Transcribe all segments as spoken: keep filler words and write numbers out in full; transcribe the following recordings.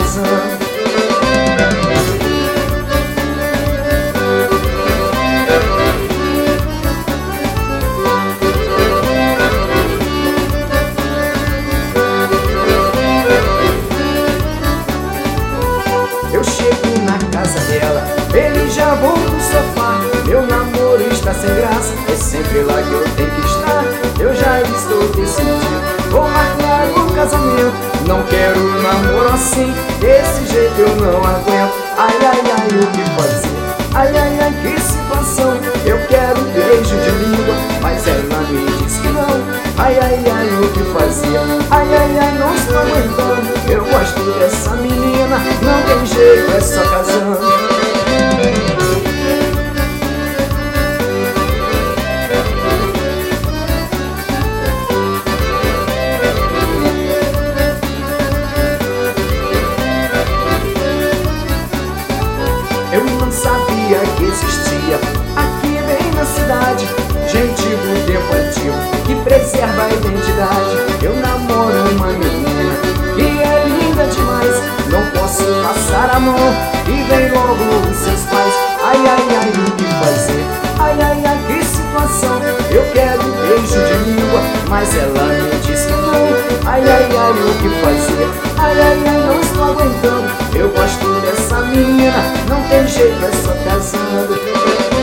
casando. Eu chego na casa dela, ele já vou pro sofá. Meu namoro está sem graça, é sempre lá que eu tenho que estar. Eu já estou decidido, vou marcar o casamento. Não quero um namoro assim, desse jeito eu não aguento. Ai, ai, ai, o que fazer? Ai, ai, ai, que situação. Eu quero um beijo de língua, mas ela me diz que não. Ai, ai, ai, o que fazer? Ai, ai, ai, não estou aguentando. Eu gosto dessa menina, não tem jeito, é só casando. Eu não sabia que existia aqui bem na cidade gente do tempo antigo que preserva a identidade. Eu namoro uma menina e é linda demais. Não posso passar a mão e vem logo os seus pais. Ai, ai, ai, o que fazer? Ai, ai, ai, que situação. Eu quero um beijo de língua, mas ela me diz que não. Ai, ai, ai, o que fazer? Ai, ai, ai, não estou aguentando. Eu gosto dessa menina, não tem jeito, é só casando.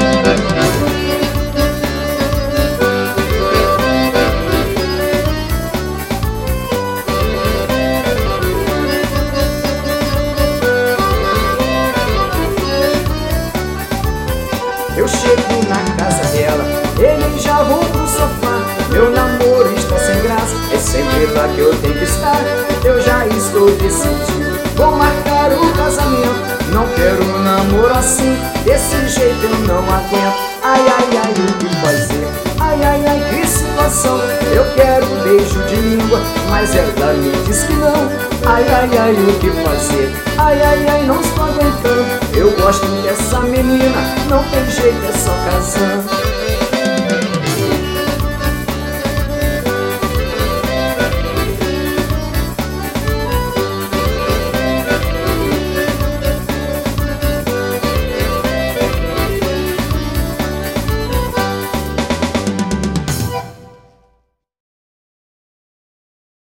Eu chego na casa dela, ele já vou pro sofá. Meu namoro está sem graça, é sempre lá que eu tenho que estar. Eu já estou decidido, vou marcar o casamento. Não quero um namoro assim, desse jeito eu não aguento. Ai, ai, ai, o que fazer? Ai, ai, ai, que situação. Eu quero um beijo de língua, mas ela me diz que não. Ai, ai, ai, o que fazer? Ai, ai, ai, não estou aguentando. Eu gosto dessa menina, não tem jeito, é só casando.